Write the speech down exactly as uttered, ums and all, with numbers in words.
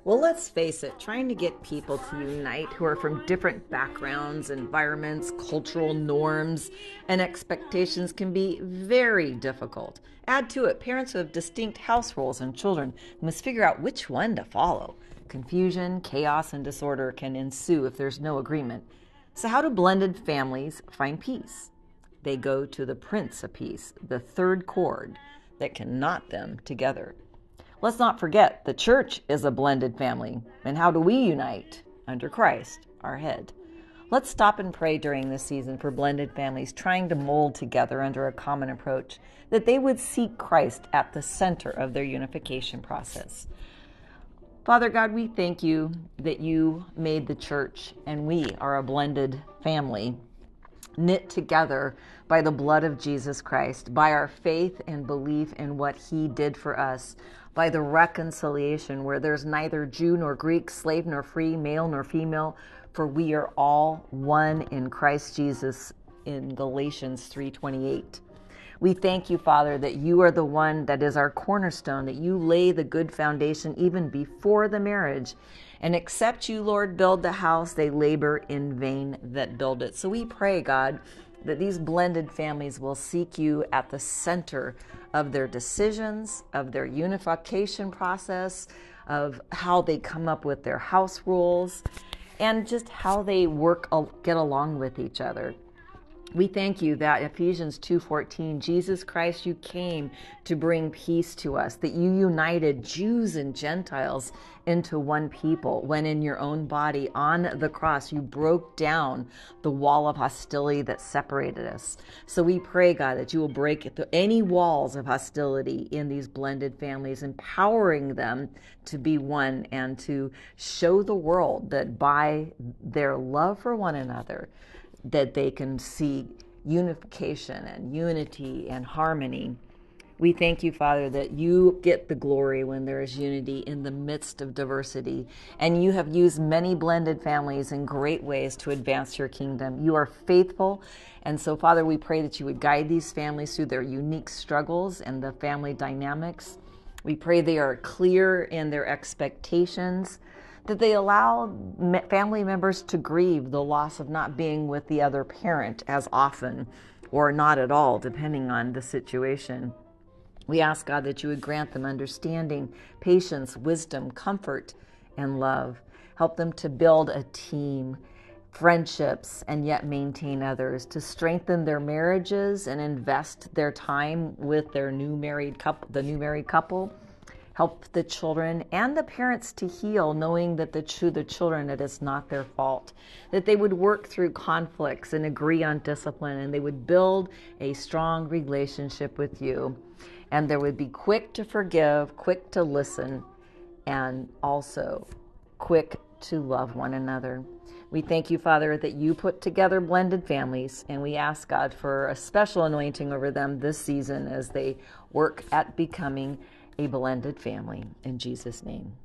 Well, let's face it, trying to get people to unite who are from different backgrounds, environments, cultural norms, and expectations can be very difficult. Add to it parents who have distinct house roles and children who must figure out which one to follow. Confusion, chaos, and disorder can ensue if there's no agreement. So, how do blended families find peace? They go to the Prince of Peace, the third chord that can knot them together. Let's not forget the church is a blended family. And how do we unite? Under Christ, our head. Let's stop and pray during this season for blended families trying to mold together under a common approach, that they would seek Christ at the center of their unification process. Father God, we thank you that you made the church and we are a blended family, knit together by the blood of Jesus Christ, by our faith and belief in what he did for us, by the reconciliation where there's neither Jew nor Greek, slave nor free, male nor female, for we are all one in Christ Jesus in Galatians three twenty-eight. We thank you, Father, that you are the one that is our cornerstone, that you lay the good foundation even before the marriage. And except you, Lord, build the house, they labor in vain that build it. So we pray, God, that these blended families will seek you at the center of their decisions, of their unification process, of how they come up with their house rules, and just how they work, get along with each other. We thank you that Ephesians two fourteen, Jesus Christ, you came to bring peace to us, that you united Jews and Gentiles into one people when in your own body on the cross you broke down the wall of hostility that separated us. So we pray, God, that you will break any walls of hostility in these blended families, empowering them to be one and to show the world that by their love for one another, that they can see unification and unity and harmony. We thank you, Father, that you get the glory when there is unity in the midst of diversity. And you have used many blended families in great ways to advance your kingdom. You are faithful. And so, Father, we pray that you would guide these families through their unique struggles and the family dynamics. We pray they are clear in their expectations, that they allow family members to grieve the loss of not being with the other parent as often or not at all, depending on the situation. We ask, God, that you would grant them understanding, patience, wisdom, comfort, and love. Help them to build a team, friendships, and yet maintain others, to strengthen their marriages and invest their time with their new married couple, the new married couple. Help the children and the parents to heal, knowing that the, to the children it is not their fault, that they would work through conflicts and agree on discipline, and they would build a strong relationship with you. And there would be quick to forgive, quick to listen, and also quick to love one another. We thank you, Father, that you put together blended families, and we ask, God, for a special anointing over them this season as they work at becoming a blended family. In Jesus' name.